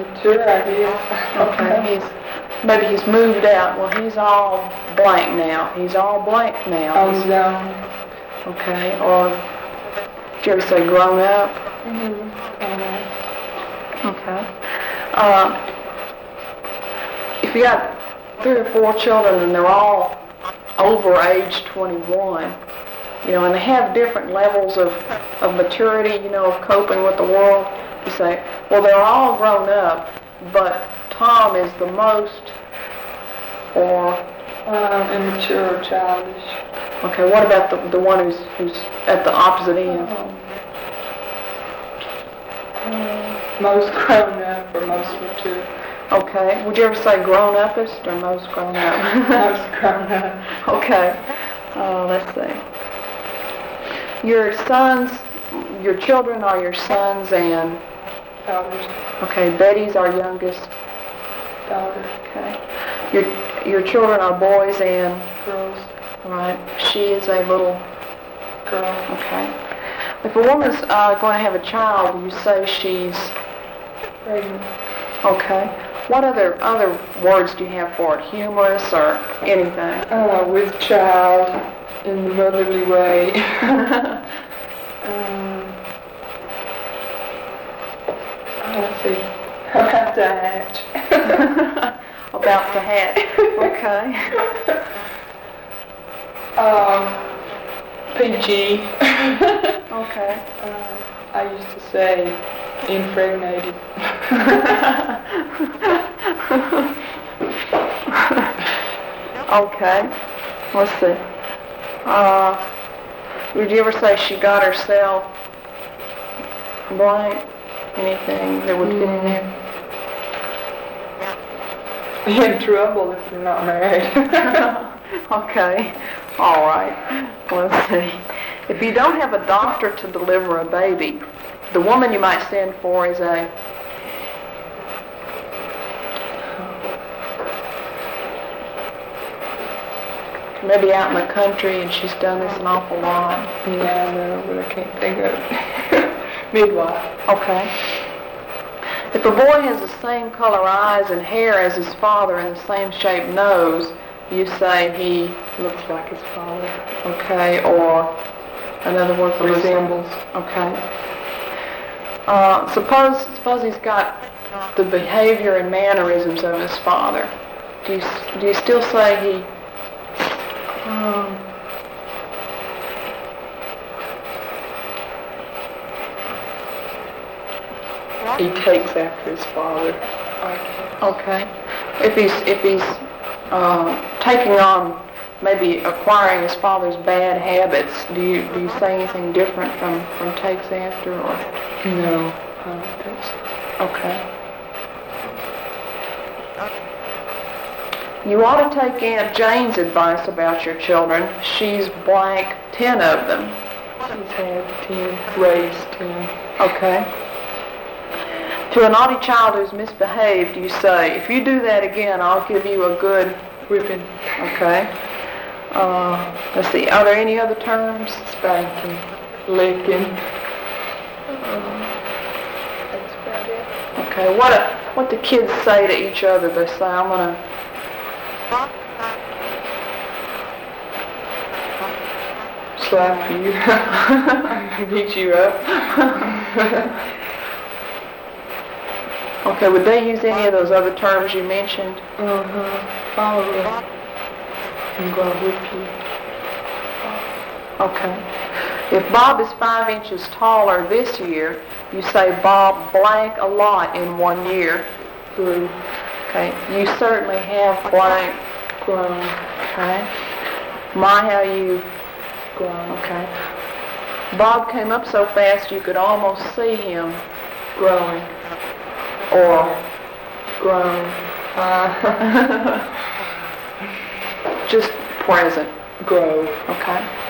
Mature, I guess. Okay, maybe he's moved out. Well, he's all blank now. He's all blank now. On his own. Okay, or did you ever say grown up? Mm-hmm. Okay. If you got 3 or 4 children and they're all over age 21, and they have different levels of maturity, of coping with the world, you say, well, they're all grown up, but Tom is the most, or immature, childish. Okay, what about the one who's at the opposite end? Most grown up or most mature. Okay, would you ever say grown-uppest or most grown up? Most grown up. Okay, let's see. Your children are your sons and? Daughters. Okay, Betty's our youngest. Daughter. Okay. Your children are boys and? Girls. Right. She is a little girl. Okay. If a woman's going to have a child, you say she's pregnant. Okay. What other words do you have for it? Humorous or anything? With child in the motherly way. Let's see. About to hatch. About to hatch. Okay. PG. Okay. I used to say impregnated. Okay. Let's see. Would you ever say she got herself blank? Anything that would fit in there? In trouble if you're not married. Okay. All right. Let's see. If you don't have a doctor to deliver a baby, the woman you might send for is a... maybe out in the country and she's done this an awful lot. Yeah, I know, but I can't think of it. Midwife. Okay. If a boy has the same color eyes and hair as his father and the same shaped nose, you say he looks like his father. Okay, or another word for resembles. Okay. Suppose he's got the behavior and mannerisms of his father. Do you still say he? He takes after his father. Okay. If he's taking on, maybe acquiring his father's bad habits, do you say anything different from takes after or? No, I don't think so. Okay. You ought to take Aunt Jane's advice about your children. She's blank 10 of them. She's had 10, raised 10. Okay. To a naughty child who's misbehaved, you say, if you do that again, I'll give you a good whipping. Okay. Let's see, are there any other terms? Spanking, licking. That's about it. Okay, what do kids say to each other? They say, I'm going to... slap you. Beat you up. Okay, would they use any of those other terms you mentioned? Follow me. I'm going to whip you. Okay. If Bob is 5 inches taller this year, you say Bob blank a lot in 1 year. Grew. Okay. You certainly have blank grown. Okay. My, how you grown. Okay. Bob came up so fast you could almost see him growing. Or grown. Just present. Grow. Okay.